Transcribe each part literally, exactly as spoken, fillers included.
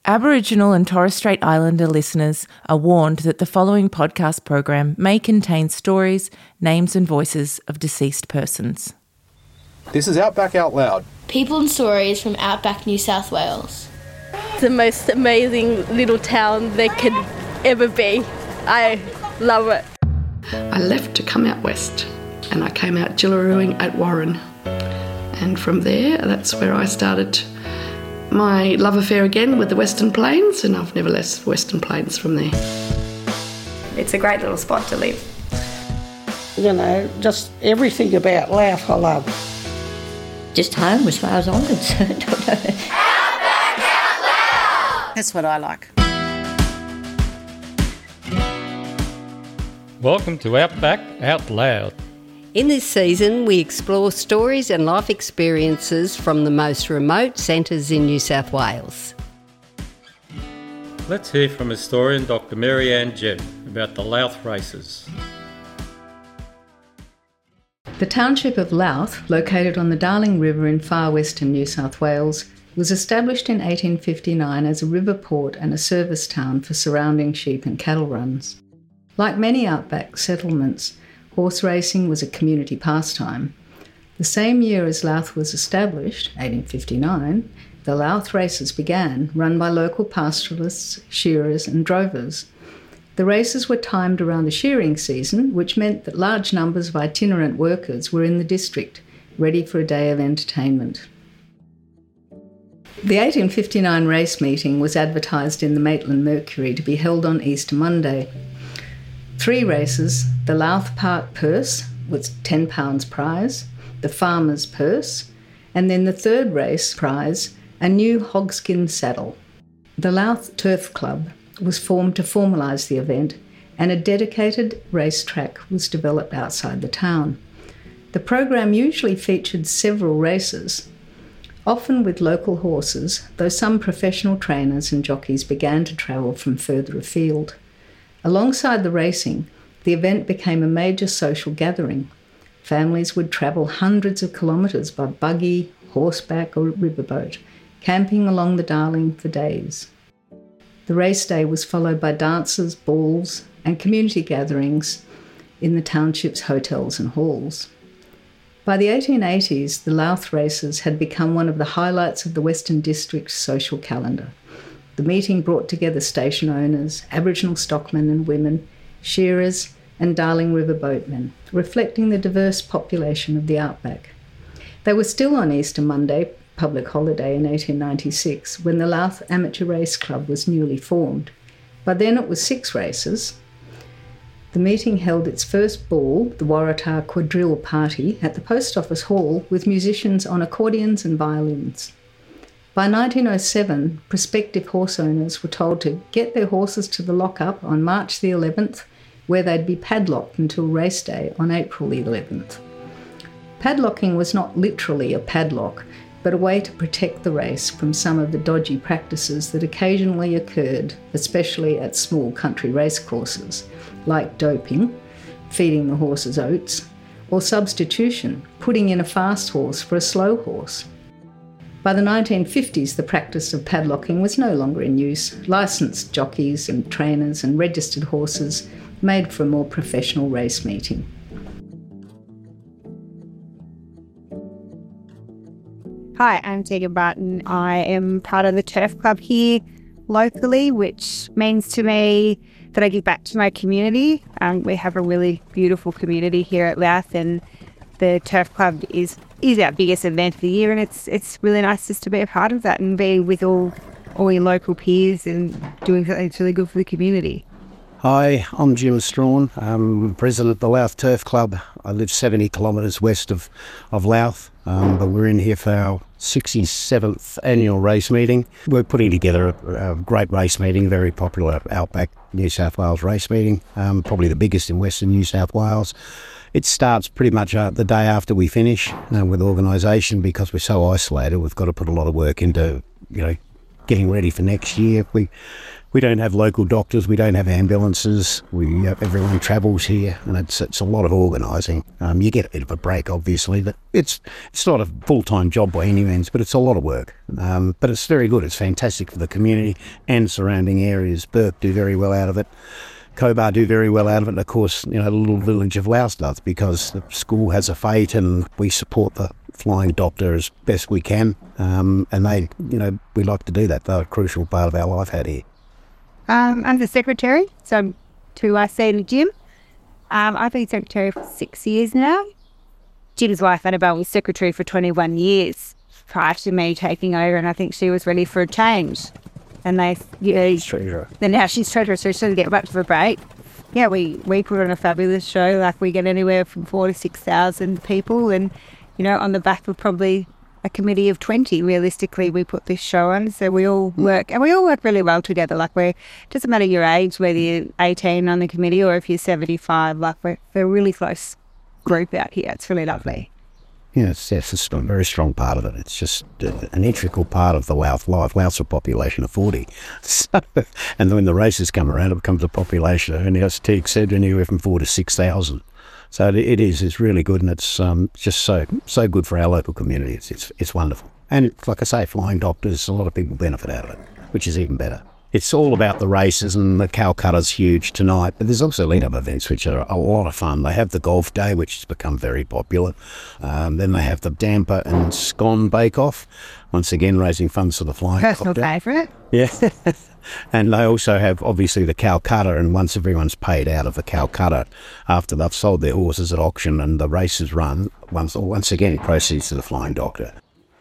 Aboriginal and Torres Strait Islander listeners are warned that the following podcast program may contain stories, names and voices of deceased persons. This is Outback Out Loud. People and stories from Outback New South Wales. It's the most amazing little town there could ever be. I love it. I left to come out west and I came out Jillarooing at Warren. And from there, that's where I started my love affair again with the Western Plains, and I've never left Western Plains from there. It's a great little spot to live. You know, just everything about Louth I love. Just home as far as I'm concerned. Outback Out Loud! That's what I like. Welcome to Outback Out Loud. In this season, we explore stories and life experiences from the most remote centres in New South Wales. Let's hear from historian Doctor Mary Ann Jebb about the Louth races. The township of Louth, located on the Darling River in far western New South Wales, was established in eighteen fifty-nine as a river port and a service town for surrounding sheep and cattle runs. Like many outback settlements, horse racing was a community pastime. The same year as Louth was established, eighteen fifty-nine, the Louth races began, run by local pastoralists, shearers and drovers. The races were timed around the shearing season, which meant that large numbers of itinerant workers were in the district, ready for a day of entertainment. The eighteen fifty-nine race meeting was advertised in the Maitland Mercury to be held on Easter Monday. Three races: the Louth Park Purse was ten pounds prize, the Farmer's Purse, and then the third race prize, a new hogskin saddle. The Louth Turf Club was formed to formalise the event, and a dedicated racetrack was developed outside the town. The program usually featured several races, often with local horses, though some professional trainers and jockeys began to travel from further afield. Alongside the racing, the event became a major social gathering. Families would travel hundreds of kilometres by buggy, horseback or riverboat, camping along the Darling for days. The race day was followed by dances, balls and community gatherings in the township's hotels and halls. By the eighteen eighties, the Louth races had become one of the highlights of the Western District's social calendar. The meeting brought together station owners, Aboriginal stockmen and women, shearers and Darling River boatmen, reflecting the diverse population of the outback. They were still on Easter Monday, public holiday in eighteen ninety-six, when the Louth Amateur Race Club was newly formed. By then it was six races. The meeting held its first ball, the Waratah Quadrille Party, at the Post Office Hall with musicians on accordions and violins. By nineteen oh seven, prospective horse owners were told to get their horses to the lock-up on March the eleventh, where they'd be padlocked until race day on April the eleventh. Padlocking was not literally a padlock, but a way to protect the race from some of the dodgy practices that occasionally occurred, especially at small country racecourses, like doping, feeding the horses oats, or substitution, putting in a fast horse for a slow horse. By the nineteen fifties, the practice of padlocking was no longer in use. Licensed jockeys and trainers and registered horses made for a more professional race meeting. Hi, I'm Tegan Barton. I am part of the Turf Club here locally, which means to me that I give back to my community. Um, we have a really beautiful community here at Louth, and the Turf Club is is our biggest event of the year, and it's it's really nice just to be a part of that and be with all all your local peers and doing something that's really good for the community. Hi, I'm Jim Strawn. I'm president of the Louth Turf Club. I live seventy kilometres west of, of Louth, um, but we're in here for our sixty-seventh annual race meeting. We're putting together a, a great race meeting, very popular Outback New South Wales race meeting, um, probably the biggest in Western New South Wales. It starts pretty much uh, the day after we finish uh, with organisation, because we're so isolated. We've got to put a lot of work into, you know, getting ready for next year. We we don't have local doctors, we don't have ambulances, we uh, everyone travels here, and it's it's a lot of organising. Um, you get a bit of a break, obviously, but it's it's not a full-time job by any means, but it's a lot of work. Um, but it's very good. It's fantastic for the community and surrounding areas. Burke do very well out of it. Cobar do very well out of it, and of course, you know, the little village of Louth does, because the school has a fete and we support the Flying Doctor as best we can. Um, and they, you know, we like to do that. They're a crucial part of our life out here. Um, I'm the secretary, so to I say to Jim. Um, I've been secretary for six years now. Jim's wife, Annabelle, was secretary for twenty-one years prior to me taking over, and I think she was ready for a change. And they, you know, treasurer. Then now she's treasurer, so she doesn't get much of a break. Yeah, we, we put on a fabulous show. Like, we get anywhere from four to six thousand people, and you know, on the back of probably a committee of twenty, realistically, we put this show on. So we all work, and we all work really well together. Like, we're, it doesn't matter your age, whether you're eighteen on the committee or if you're seventy-five, like, we're, we're a really close group out here. It's really lovely. Yeah, it's, it's a very strong part of it. It's just uh, an integral part of the Louth life. Louth's a population of forty. So, and when the races come around, it becomes a population, and as Teague said, anywhere from four to six thousand. So it, it is, it's really good, and it's um, just so so good for our local community. It's, it's, it's wonderful. And like I say, Flying Doctors, a lot of people benefit out of it, which is even better. It's all about the races, and the Calcutta's huge tonight, but there's also lead-up events which are a lot of fun. They have the golf day, which has become very popular. Um, then they have the Damper and Scone bake-off, once again raising funds for the Flying Personal Doctor. favourite. Yeah. And they also have, obviously, the Calcutta, and once everyone's paid out of the Calcutta, after they've sold their horses at auction and the races run, once, once again, proceeds to the Flying Doctor.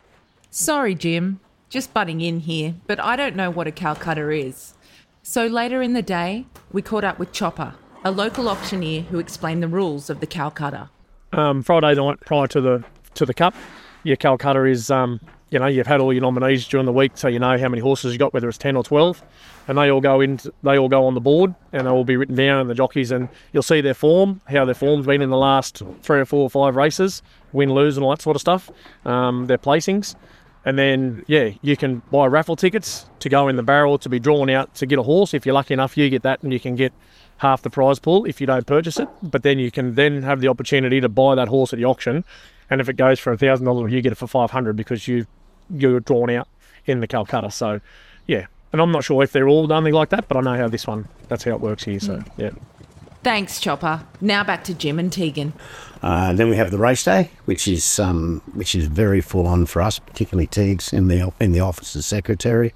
Sorry, Jim. Just butting in here, but I don't know what a Calcutta is. So later in the day, we caught up with Chopper, a local auctioneer who explained the rules of the Calcutta. Um, Friday night prior to the to the Cup, your Calcutta is, um, you know, you've had all your nominees during the week, so you know how many horses you got, whether it's ten or twelve, and they all go in. They all go on the board, and they will be written down in the jockeys, and you'll see their form, how their form's been in the last three or four or five races, win, lose, and all that sort of stuff. Um, their placings. And then, yeah, you can buy raffle tickets to go in the barrel to be drawn out to get a horse. If you're lucky enough, you get that, and you can get half the prize pool if you don't purchase it. But then you can then have the opportunity to buy that horse at the auction. And if it goes for one thousand dollars, you get it for five hundred dollars because you, you're drawn out in the Calcutta. So, yeah. And I'm not sure if they're all done like that, but I know how this one, that's how it works here. So, yeah. Thanks, Chopper. Now back to Jim and Tegan. Uh, then we have the race day, which is um, which is very full on for us, particularly Teagues in the in the office as secretary.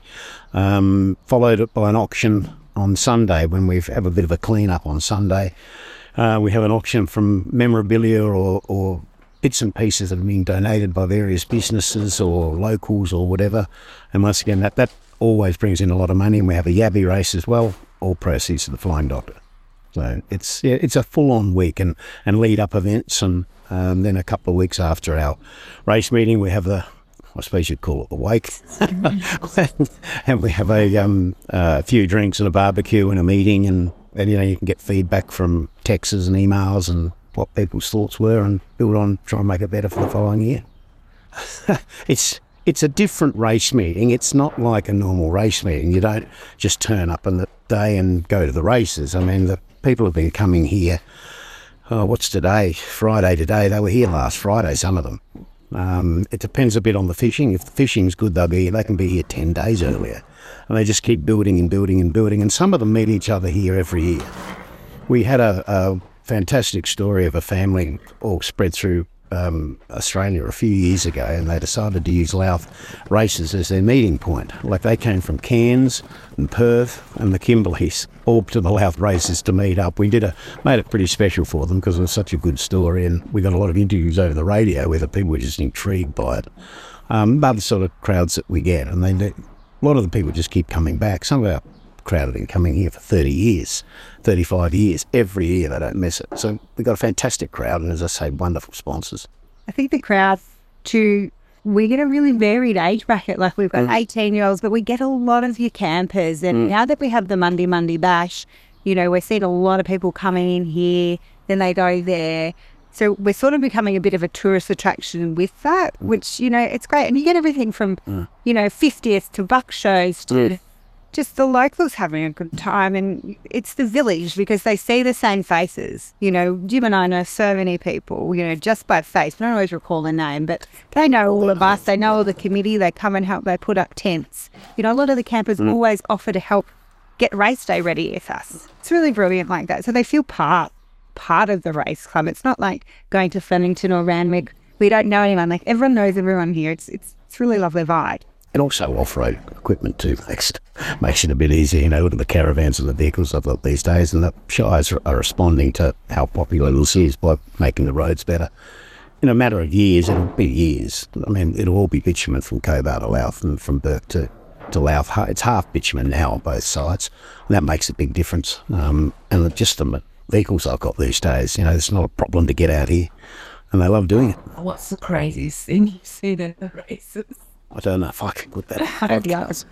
Um, followed by an auction on Sunday when we have a bit of a clean up on Sunday. Uh, we have an auction from memorabilia or, or bits and pieces that are being donated by various businesses or locals or whatever. And once again, that that always brings in a lot of money. And we have a Yabby race as well, all proceeds to the Flying Doctor. So it's yeah, it's a full-on week and, and lead-up events, and um, then a couple of weeks after our race meeting, we have the, I suppose you'd call it the wake, and we have a um, uh, a few drinks and a barbecue and a meeting, and, and you know you can get feedback from texts and emails and what people's thoughts were, and build on, try and make it better for the following year. it's it's a different race meeting. It's not like a normal race meeting. You don't just turn up on the day and go to the races. I mean, the people have been coming here, oh, what's today? Friday today. They were here last Friday, some of them. Um, it depends a bit on the fishing. If the fishing's good, they'll be, they can be here ten days earlier. And they just keep building and building and building. And some of them meet each other here every year. We had a, a fantastic story of a family all spread through um, Australia a few years ago, and they decided to use Louth races as their meeting point. Like, they came from Cairns and Perth and the Kimberleys all to the Louth races to meet up. We did a made it pretty special for them because it was such a good story, and we got a lot of interviews over the radio where the people were just intrigued by it. Um, about the sort of crowds that we get, and they, a lot of the people just keep coming back. Some of our crowd have been coming here for thirty years, thirty-five years. Every year they don't miss it. So we've got a fantastic crowd, and as I say, wonderful sponsors. I think the crowd too, we get a really varied age bracket. Like, we've got eighteen year olds, but we get a lot of your campers. And mm. now that we have the Monday Monday Bash, you know, we're seeing a lot of people coming in here, then they go there. So we're sort of becoming a bit of a tourist attraction with that, which, you know, it's great. And you get everything from, mm. you know, fiftieth to buck shows to mm. just the locals having a good time. And it's the village because they see the same faces. You know, Jim and I know so many people, you know, just by face. I don't always recall their name, but they know all of us. They know all the committee. They come and help. They put up tents. You know, a lot of the campers mm. always offer to help get race day ready with us. It's really brilliant like that. So they feel part. part of the race club. It's not like going to Flemington or Randwick. We don't know anyone. Like everyone knows everyone here. It's it's it's really lovely vibe. And also off-road equipment too makes makes it a bit easier, you know, with the caravans and the vehicles I've got these days. And the Shires are, are responding to how popular this is by making the roads better. In a matter of years, it'll be years. I mean, it'll all be bitumen from Cobar to Louth and from Burke to, to Louth. It's half bitumen now on both sides. And that makes a big difference. Um, and just the vehicles I've got these days, you know, it's not a problem to get out here, and they love doing it. What's the craziest thing you've seen at the races? I don't know if I can put that. Yeah, it's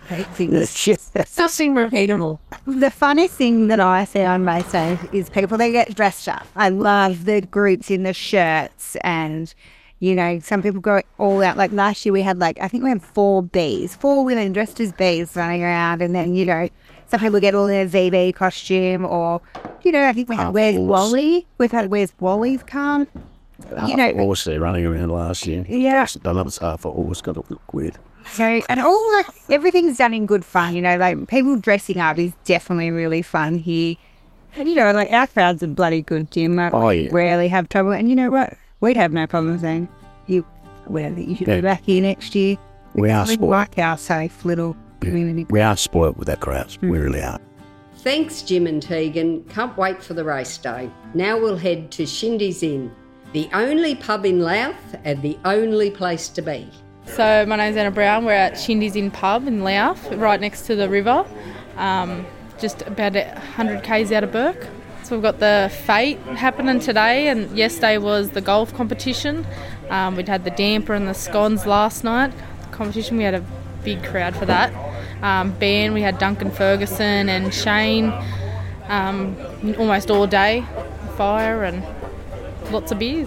It's nothing repeatable. The funniest thing that I see on race day is people that get dressed up. I love the groups in the shirts, and you know, some people go all out. Like last year, we had like I think we had four bees, four women dressed as bees running around, and then you know. Some people get all their V B costume, or, you know, I think we had Where's Wally? We've had Where's Wally's come. You know, horse there running around last year. Yeah. Done up as half a horse, got to look weird. So, and all like, everything's done in good fun, you know, like people dressing up is definitely really fun here. And, you know, like our crowds are bloody good, Jim. Like, oh, yeah. Rarely have trouble. And you know what? We'd have no problem saying, you, well, you should yeah. be back here next year. We are We like our safe little community. We are spoilt with our crowds. Mm. We really are. Thanks, Jim and Tegan. Can't wait for the race day. Now we'll head to Shindy's Inn, the only pub in Louth and the only place to be. So my name's Anna Brown. We're at Shindy's Inn pub in Louth, right next to the river, um, just about one hundred kays out of Burke. So we've got the Fate happening today, and yesterday was the golf competition. Um, we'd had the damper and the scones last night. The competition, we had a big crowd for that. Um, band, we had Duncan Ferguson and Shane um, almost all day, fire and lots of beers.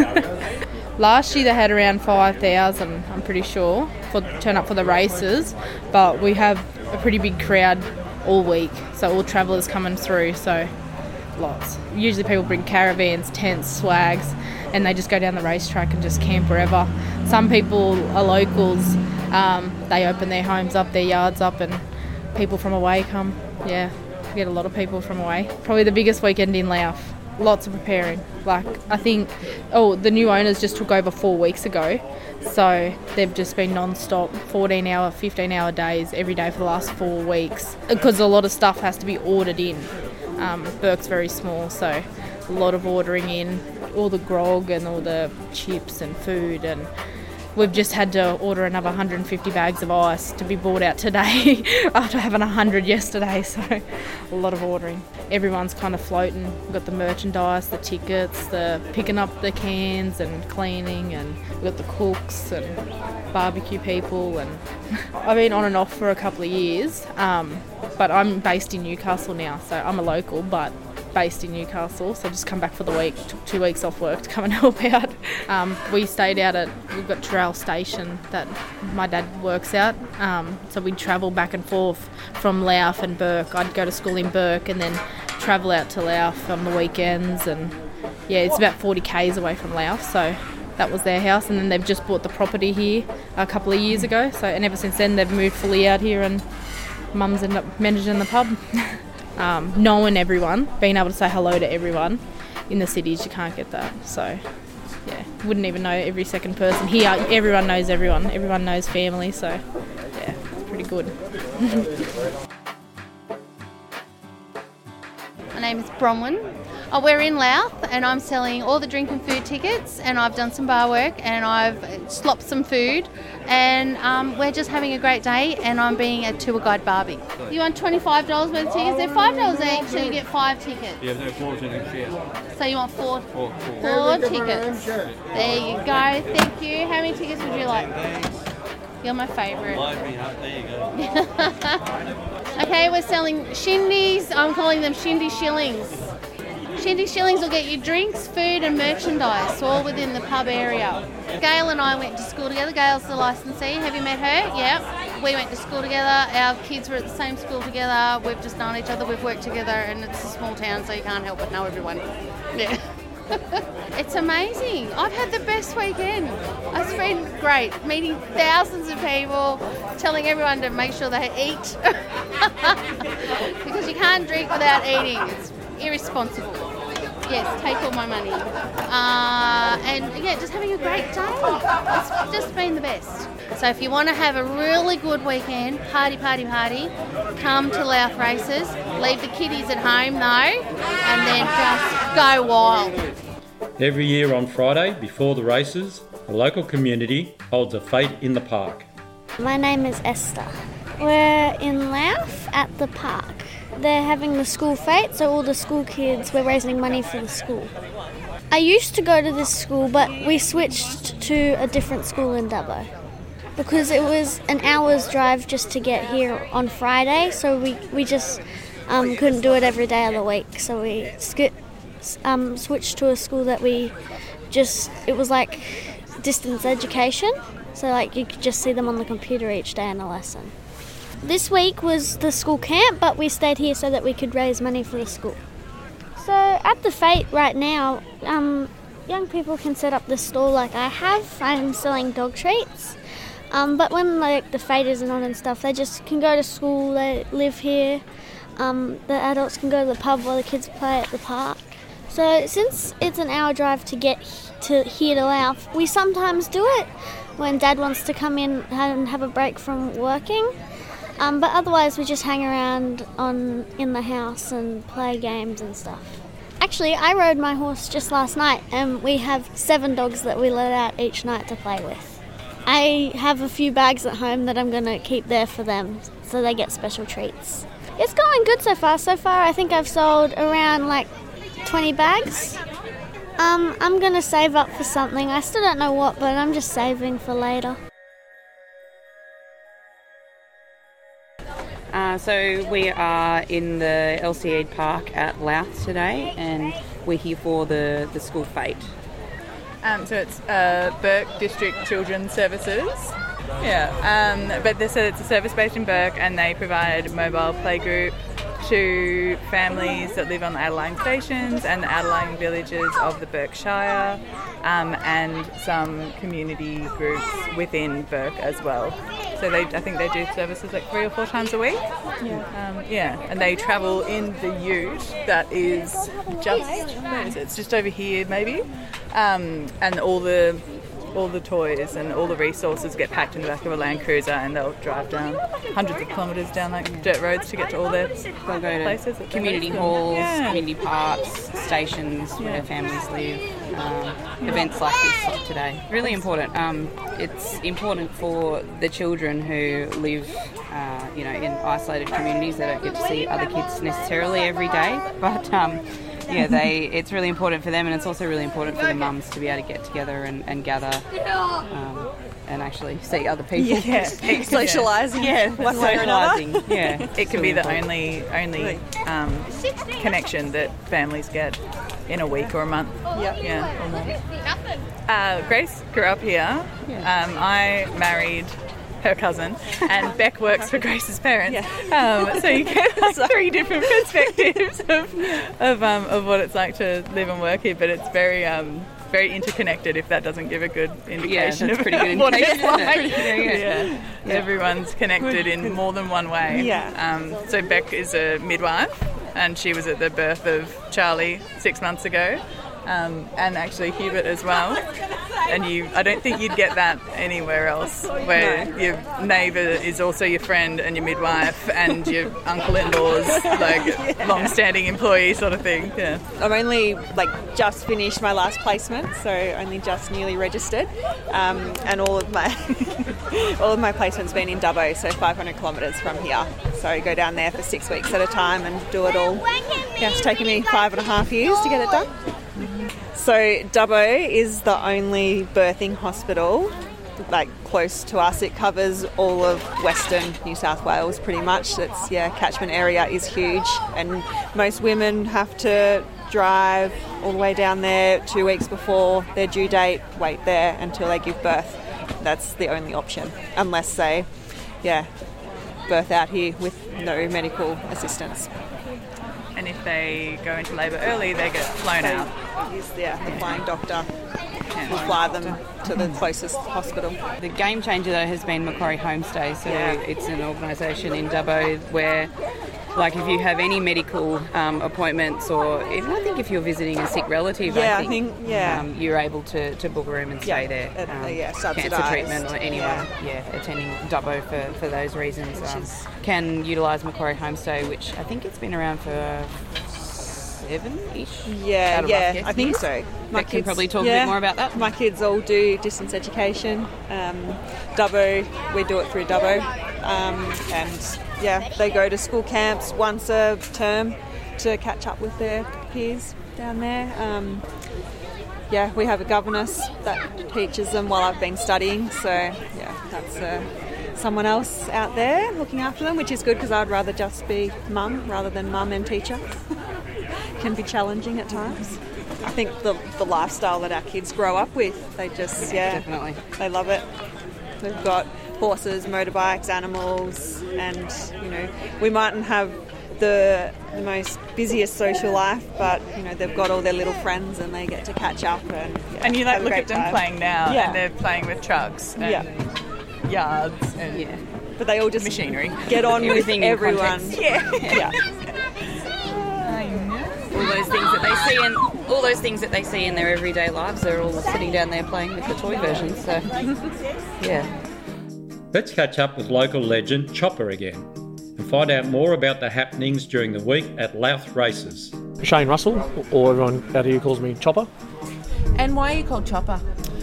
Last year they had around five thousand, I'm pretty sure, for turn up for the races, but we have a pretty big crowd all week, so all travellers coming through, so lots. Usually people bring caravans, tents, swags, and they just go down the racetrack and just camp wherever. Some people are locals. Um, they open their homes up, their yards up, and people from away come. Yeah, we get a lot of people from away. Probably the biggest weekend in Louth. Lots of preparing. Like, I think, oh, the new owners just took over four weeks ago, so they've just been non-stop, fourteen hour, fifteen hour days every day for the last four weeks, because a lot of stuff has to be ordered in. Um, Burke's very small, so a lot of ordering in, all the grog and all the chips and food, and we've just had to order another one hundred fifty bags of ice to be brought out today after having one hundred yesterday, so a lot of ordering. Everyone's kind of floating. We've got the merchandise, the tickets, the picking up the cans and cleaning, and we've got the cooks and barbecue people. And I've been on and off for a couple of years, um, but I'm based in Newcastle now, so I'm a local, but based in Newcastle, so just come back for the week, took two weeks off work to come and help out. Um, we stayed out at, we've got Terrell Station that my dad works out, um, so we'd travel back and forth from Louth and Burke. I'd go to school in Burke and then travel out to Louth on the weekends, and yeah, it's about forty kays away from Louth, so that was their house, and then they've just bought the property here a couple of years ago, so and ever since then they've moved fully out here, and Mum's ended up managing the pub. Um, knowing everyone, being able to say hello to everyone. In the cities you can't get that, so yeah, wouldn't even know every second person. Here everyone knows everyone, everyone knows family, so yeah, it's pretty good. My name is Bronwyn. Oh, we're in Louth and I'm selling all the drink and food tickets, and I've done some bar work and I've slopped some food, and um, we're just having a great day, and I'm being a tour guide Barbie. You want twenty-five dollars worth of tickets? They're five dollars each, so you get five tickets. Yeah, no, four tickets, yeah. So you want four, four, four. four tickets. There you go, thank you. How many tickets would you like? You're my favourite. There you go. Okay, we're selling shindies. I'm calling them shindy shillings. Shindy Shillings will get you drinks, food and merchandise, all within the pub area. Gail and I went to school together. Gail's the licensee. Have you met her? Yeah. We went to school together. Our kids were at the same school together. We've just known each other. We've worked together, and it's a small town, so you can't help but know everyone. Yeah. It's amazing. I've had the best weekend. It's been great, meeting thousands of people, telling everyone to make sure they eat. Because you can't drink without eating. It's irresponsible. Yes, take all my money. Uh, and yeah, just having a great day. It's just been the best. So if you want to have a really good weekend, party, party, party, come to Louth Races. Leave the kiddies at home though, and then just go wild. Every year on Friday, before the races, the local community holds a fete in the park. My name is Esther. We're in Louth at the park. They're having the school fete, so all the school kids, we're raising money for the school. I used to go to this school, but we switched to a different school in Dubbo because it was an hour's drive just to get here on Friday, so we, we just um, couldn't do it every day of the week. So we sk- um, switched to a school that we just, it was like distance education, so like you could just see them on the computer each day in a lesson. This week was the school camp, but we stayed here so that we could raise money for the school. So at the fete right now, um, young people can set up the stall like I have. I'm selling dog treats. Um, but when like the fete isn't on and stuff, they just can go to school, they live here. Um, the adults can go to the pub while the kids play at the park. So since it's an hour drive to get to here to Louth, we sometimes do it when Dad wants to come in and have a break from working. Um, but otherwise we just hang around on in the house and play games and stuff. Actually, I rode my horse just last night and we have seven dogs that we let out each night to play with. I have a few bags at home that I'm going to keep there for them so they get special treats. It's going good so far. So far I think I've sold around like twenty bags. Um, I'm going to save up for something. I still don't know what, but I'm just saving for later. Uh, so we are in the L C E Park at Louth today, and we're here for the, the school fete. Um, so it's uh, Burke District Children's Services. Yeah, um, but this, it's a service based in Burke, and they provide mobile playgroup to families that live on the Adeline stations and the Adeline villages of the Burke Shire, um, and some community groups within Burke as well. So they, I think they do services like three or four times a week. Yeah. Um, yeah, and they travel in the ute that is just, where is it? It's just over here maybe, um, and all the all the toys and all the resources get packed in the back of a Land Cruiser, and they'll drive down hundreds of kilometres down like dirt roads to get to all their They'll go to places. community halls, yeah. community parks, stations Yeah. where families live, um, events like this like today. Really important. Um, it's important for the children who live uh, you know, in isolated communities. They don't get to see other kids necessarily every day, but um, yeah, they. It's really important for them, and it's also really important for the mums to be able to get together and, and gather um, and actually see other people. Yeah, socialising. Yeah, one way or another. socialising. Yeah, it can be the only only um, connection that families get in a week or a month. Yep. Yeah, or more. Uh, Grace grew up here. Um, I married her cousin, and Beck works for Grace's parents. Yeah. Um, so you get like three different perspectives of of, um, of what it's like to live and work here, but it's very um, very interconnected, if that doesn't give a good indication yeah, of pretty good what it's indication, like. isn't it? Yeah, yeah. Yeah. Yeah. Everyone's connected in more than one way. Yeah. Um, so Beck is a midwife, and she was at the birth of Charlie six months ago. Um, and actually Hubert as well, and you I don't think you'd get that anywhere else, where no. your neighbour is also your friend and your midwife and your uncle-in-law's like yeah. long-standing employee sort of thing. Yeah. I've only like just finished my last placement, so only just newly registered, um, and all of my all of my placements been in Dubbo, so five hundred kilometres from here. So I go down there for six weeks at a time and do it all. Yeah, it's taken me five and a half years to get it done. So Dubbo is the only birthing hospital like close to us. It covers all of Western New South Wales pretty much. It's, yeah, catchment area is huge, and most women have to drive all the way down there two weeks before their due date, wait there until they give birth. That's the only option, unless they, yeah, birth out here with no medical assistance. And if they go into labour early, they get flown they, out. Yeah, the flying doctor will fly them to the closest hospital. The game changer though has been Macquarie Homestay. So yeah. It's an organisation in Dubbo where, like, if you have any medical um, appointments, or even I think if you're visiting a sick relative, yeah, I think, I think yeah. um, you're able to, to book a room and stay yeah. there. Um, uh, yeah, cancer treatment or anyone yeah. yeah, attending Dubbo for, for those reasons um, can utilise Macquarie Homestay, which I think it's been around for seven-ish. Yeah, yeah, I think years. so. My kids can probably talk yeah, a bit more about that. My kids all do distance education. Um, Dubbo, we do it through Dubbo, um, and yeah, they go to school camps once a term to catch up with their peers down there. Um, yeah, we have a governess that teaches them while I've been studying, so yeah, that's uh, someone else out there looking after them, which is good because I'd rather just be mum rather than mum and teacher. Can be challenging at times. I think the the lifestyle that our kids grow up with, they just, yeah, definitely. They love it. We've got horses, motorbikes, animals, and, you know, we mightn't have the the most busiest social life, but, you know, they've got all their little friends and they get to catch up. And, yeah, and you like look at them time. playing now, yeah. and they're playing with trucks and yeah. yards and yeah. But they all just machinery. Get on Everything with everyone. Yeah. yeah. All those things that they see in all those things that they see in their everyday lives, they're all sitting down there playing with the toy versions. So, yeah. Let's catch up with local legend Chopper again and find out more about the happenings during the week at Louth Races. Shane Russell, or everyone out here calls me Chopper. And why are you called Chopper?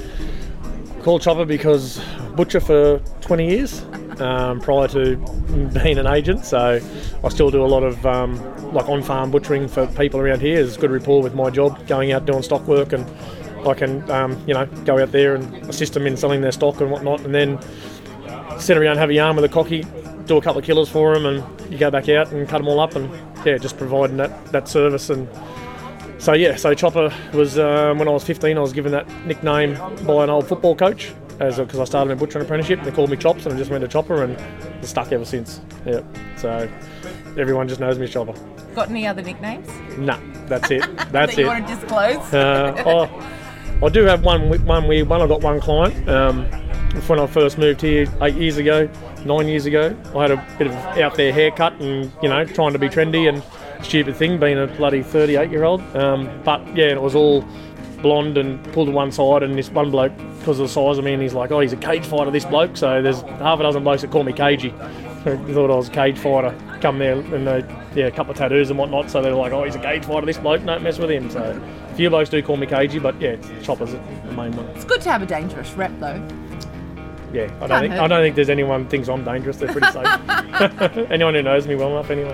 Called Chopper because butcher for twenty years um, prior to being an agent, so I still do a lot of um, like on-farm butchering for people around here. There's good rapport with my job, going out doing stock work, and I can um, you know go out there and assist them in selling their stock and whatnot, and then sit around, have a yarn with a cocky, do a couple of kilos for them, and you go back out and cut them all up, and yeah, just providing that, that service. And so yeah, so Chopper was um, when I was fifteen, I was given that nickname by an old football coach, as because I started my butchering apprenticeship. They called me Chops, and I just went to Chopper, and it's stuck ever since. Yeah, so everyone just knows me as Chopper. Got any other nicknames? Nah, that's it. That's that you it. want to disclose? uh, oh, I do have one one weird one. I got one client um, when I first moved here eight years ago, nine years ago. I had a bit of out there haircut, and you know, trying to be trendy and stupid thing, being a bloody thirty-eight year old. Um, but yeah, it was all blonde and pulled to one side, and this one bloke, because of the size of me, and he's like, oh, he's a cage fighter, this bloke. So there's half a dozen blokes that call me Cagey. They thought I was a cage fighter. Come there and they, yeah, a couple of tattoos and whatnot, so they're like, oh, he's a cage fighter, this bloke, don't mess with him. So a few blokes do call me Cagey, but yeah, Chopper's the main one. It's good to have a dangerous rep though. Yeah, I don't think I don't think there's anyone thinks I'm dangerous. They're pretty safe. Anyone who knows me well enough, anyway.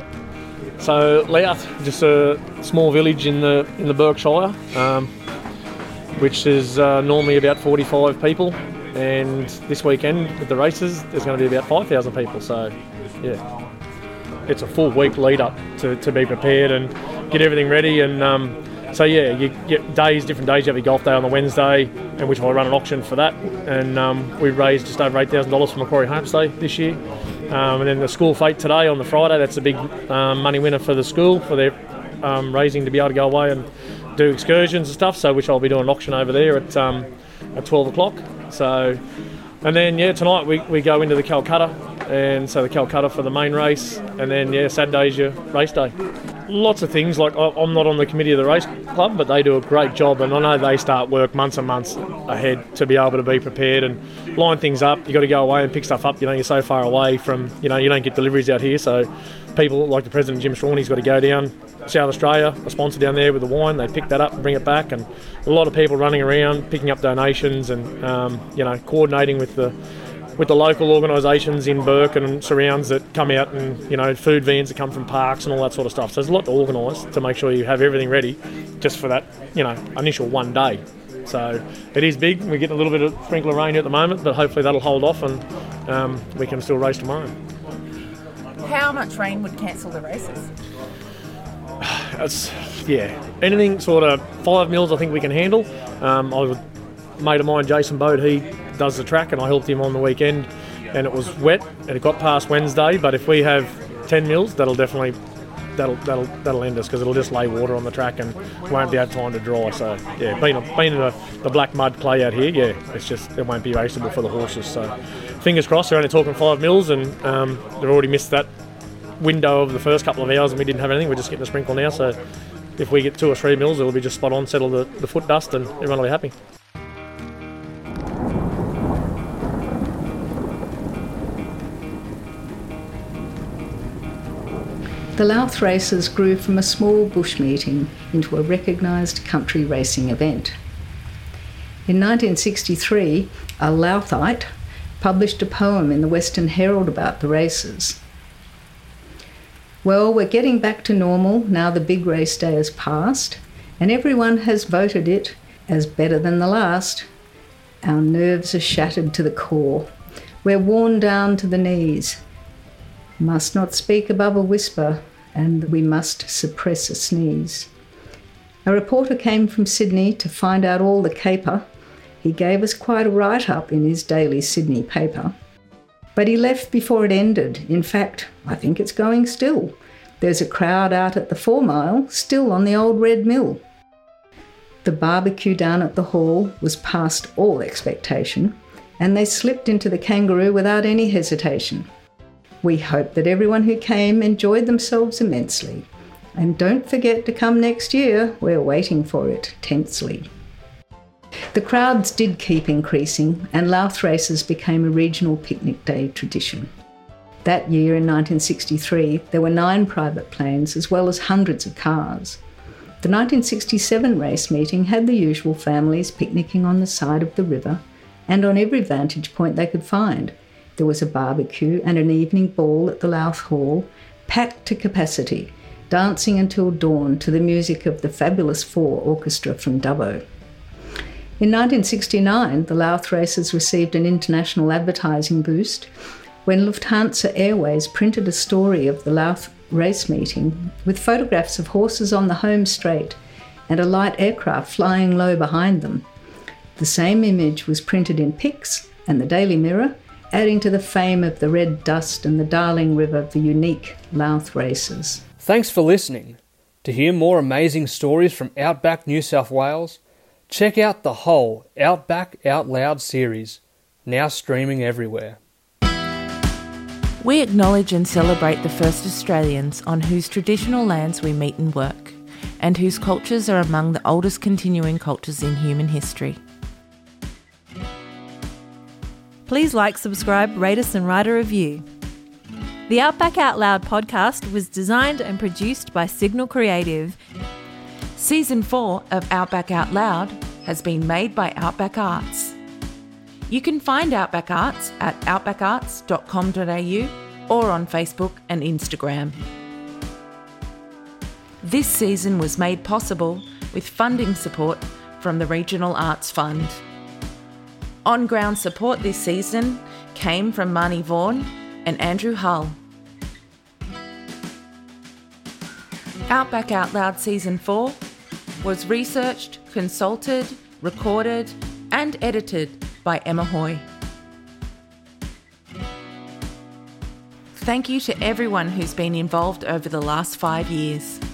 So Louth, just a small village in the in the Berkshire, um, which is uh, normally about forty-five people, and this weekend with the races, there's going to be about five thousand people. So, yeah, it's a full week lead up to, to be prepared and get everything ready. And um, so yeah, you get days, different days. You have your golf day on the Wednesday, in which I run an auction for that, and um, we raised just over eight thousand dollars for Macquarie Homestay this year. Um, and then the school fete today on the Friday, that's a big um, money winner for the school, for their um, raising to be able to go away and do excursions and stuff, so which I'll be doing an auction over there at um, at twelve o'clock. So, and then yeah, tonight we, we go into the Calcutta, and so the Calcutta for the main race, and then yeah, Saturday's your race day. Lots of things, like I'm not on the committee of the race club, but they do a great job, and I know they start work months and months ahead to be able to be prepared and line things up. You've got to go away and pick stuff up, you know, you're so far away from, you know, you don't get deliveries out here, so people like the President Jim Strawn, he's got to go down South Australia, a sponsor down there with the wine, they pick that up and bring it back, and a lot of people running around picking up donations and um, you know, coordinating with the with the local organisations in Burke and surrounds that come out, and you know, food vans that come from parks and all that sort of stuff. So there's a lot to organise to make sure you have everything ready just for that, you know, initial one day. So it is big. We're getting a little bit of sprinkler rain here at the moment, but hopefully that'll hold off and um, we can still race tomorrow. How much rain would cancel the races? It's, yeah, anything sort of five mils I think we can handle. Um, I was a mate of mine, Jason Bode, he does the track and I helped him on the weekend and it was wet and it got past Wednesday, but if we have ten mils, that'll definitely that'll that'll that'll end us because it'll just lay water on the track and won't be have time to dry. So yeah, being, being in the, the black mud clay out here, yeah, it's just it won't be raceable for the horses. So fingers crossed, they're only talking five mils and um, they've already missed that window of the first couple of hours and we didn't have anything. We're just getting a sprinkle now, so if we get two or three mils, it'll be just spot on, settle the, the foot dust and everyone will be happy. The Louth races grew from a small bush meeting into a recognised country racing event. In nineteen sixty-three, a Louthite published a poem in the Western Herald about the races. Well, we're getting back to normal now the big race day has passed, and everyone has voted it as better than the last. Our nerves are shattered to the core. We're worn down to the knees. Must not speak above a whisper, and we must suppress a sneeze. A reporter came from Sydney to find out all the caper. He gave us quite a write-up in his daily Sydney paper. But he left before it ended. In fact, I think it's going still. There's a crowd out at the Four Mile, still on the old Red Mill. The barbecue down at the hall was past all expectation, and they slipped into the Kangaroo without any hesitation. We hope that everyone who came enjoyed themselves immensely. And don't forget to come next year, we're waiting for it tensely. The crowds did keep increasing, and Louth races became a regional picnic day tradition. That year in nineteen sixty-three, there were nine private planes as well as hundreds of cars. The nineteen sixty-seven race meeting had the usual families picnicking on the side of the river and on every vantage point they could find. There was a barbecue and an evening ball at the Louth Hall, packed to capacity, dancing until dawn to the music of the Fabulous Four orchestra from Dubbo. In nineteen sixty-nine, the Louth races received an international advertising boost when Lufthansa Airways printed a story of the Louth race meeting with photographs of horses on the home straight and a light aircraft flying low behind them. The same image was printed in Pix and the Daily Mirror, adding to the fame of the red dust and the Darling River of the unique Louth races. Thanks for listening. To hear more amazing stories from Outback New South Wales, check out the whole Outback Out Loud series, now streaming everywhere. We acknowledge and celebrate the first Australians on whose traditional lands we meet and work, and whose cultures are among the oldest continuing cultures in human history. Please like, subscribe, rate us and write a review. The Outback Out Loud podcast was designed and produced by Signal Creative. Season four of Outback Out Loud has been made by Outback Arts. You can find Outback Arts at outback arts dot com dot a u or on Facebook and Instagram. This season was made possible with funding support from the Regional Arts Fund. On-ground support this season came from Marnie Vaughan and Andrew Hull. Outback Out Loud Season four was researched, consulted, recorded and edited by Emma Hoy. Thank you to everyone who's been involved over the last five years.